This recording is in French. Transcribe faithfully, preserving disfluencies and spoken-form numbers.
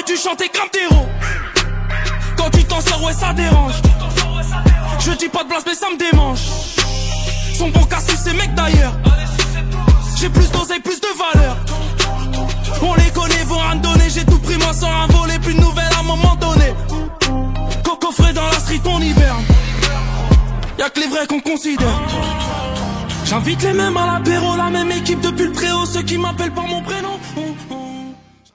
J'aurais dû chanter comme terreau. Quand tu t'en sors, ouais, ça dérange. Je dis pas de place, mais ça me démange. Son bon casse ces mecs d'ailleurs. J'ai plus d'oseille, plus de valeur. On les connaît, vont rien donner. J'ai tout pris, moi sans un voler. Plus de nouvelles à un moment donné. Coco frais dans la street, on hiberne. Y'a que les vrais qu'on considère. J'invite les mêmes à l'apéro, la même équipe depuis le préau. Ceux qui m'appellent par mon prénom.